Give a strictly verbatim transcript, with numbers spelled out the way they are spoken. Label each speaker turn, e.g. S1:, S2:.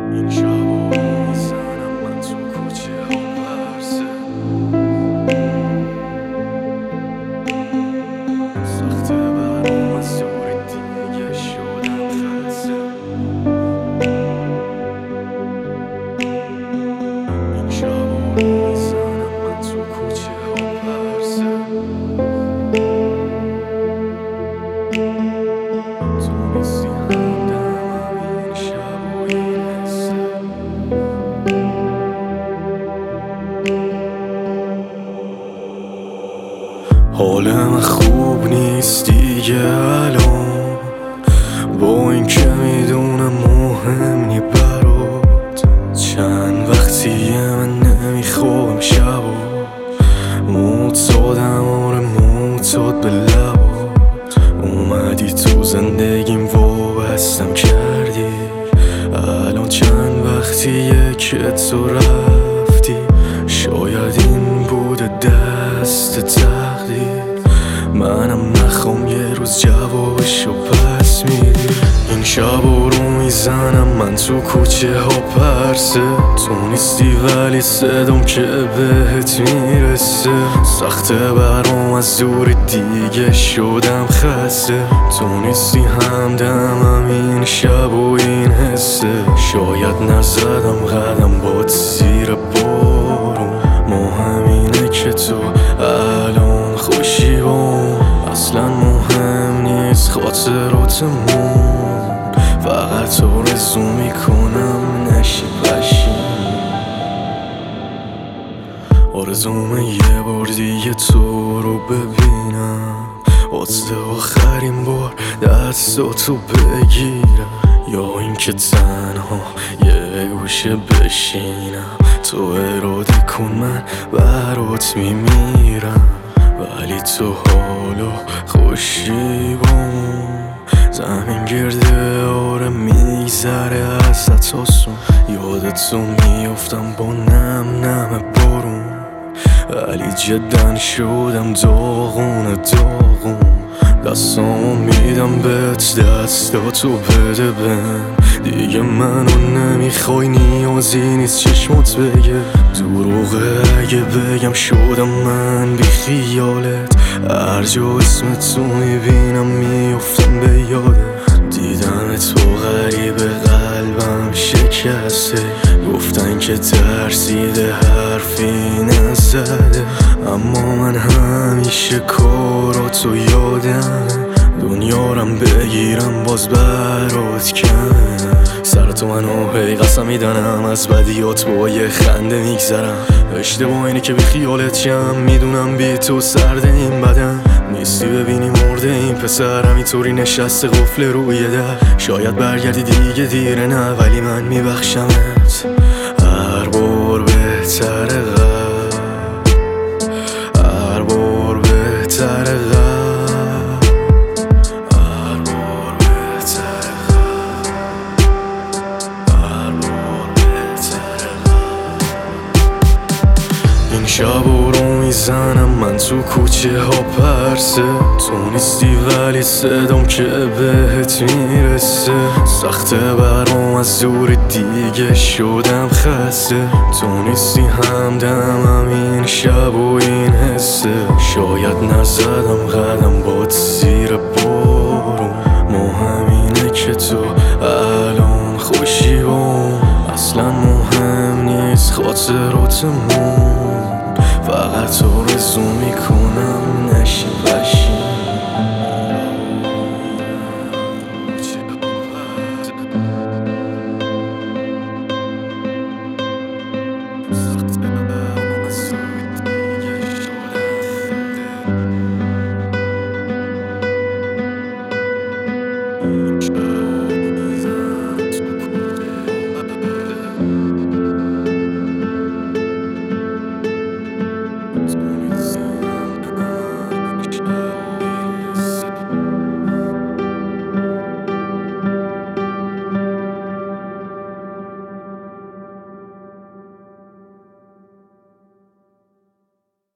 S1: این شبا میزنم من تو کوچه ها پرسه سخته برام از دور دیگه شدم خسته این شبا میزنم من تو کوچه ها پرسه تو نیستی همدمم این شب و این حسه حال من خوب نیست دیگه الان، با این که میدونم مهم نی برات. چند وقتیه من نمیخوام شبا، معتادم آره معتاد به لبات. اومدی تو زندگیم وابستم کردی، الان چند وقتیه که تو رفتی. شاید این بوده دست تقدیر، منم نخوام یه روز جوابشو پس میدی. این شبا رو میزنم من تو کوچه ها پرسه، تو نیستی ولی صدام که بهت میرسه. سخته برام از دور دیگه شدم خسته، تو نیستی همدمم این شب و این حسه. شاید نزدم قدم باد زیر بارون، ما همینه که تو الان خوشی بام. اصلا مهم نیست خاطراتمون، فقط آرزو میکنم نشی بشی. آرزومه یه بار دیگه تو رو ببینم، واسه آخرین بار دستاتو بگیرم، یا اینکه تنها یه گوشه بشینم. تو اراده کن من برات میمیرم، ولی تو حالا خوشی بام. زمین گرده آره میگذره ازت آسون، یادتو میافتم با نم نم بارون. ولی جدا شدم داغون داغون، دستامو میدم بهت دستاتو بده بهم. دیگه منو نمیخوای نیازی نیست چشمات بگه، دروغه اگه بگم شدم من بی خیالت. هر جا اسم تو میبینم میفتم به یادت، دیدم تو غریبه قلبم شکسته. گفتن که ترسیده حرفی نزده، اما من همیشه کاراتو یادم. دنیارم بگیرم باز برات کم، سر تو منو هی قسم میدنم، از بدیات با یه خنده میگذرم. اشتباه اینه که بی خیالت شم، میدونم بی تو سرده این بدن. نیستی ببینی مرده این پسر، همینطوری نشسته قفل روی در. شاید برگردی دیگه دیره نه، ولی من میبخشمت هر بار بهتره غم، هر بار بهتره غم. این شبا رو میزنم من تو کوچه ها پرسه، تو نیستی ولی صدام که بهت میرسه. سخته برام از دور دیگه شدم خسته، تو نیستی همدمم این شب و این حسه. شاید نزدم قدم باد زیر بارون، ما همینه که تو الان خوشی بام. اصلا مهم نیست خاطراتمون، فقط آرزو میکنم نشی بشی. We'll be right back.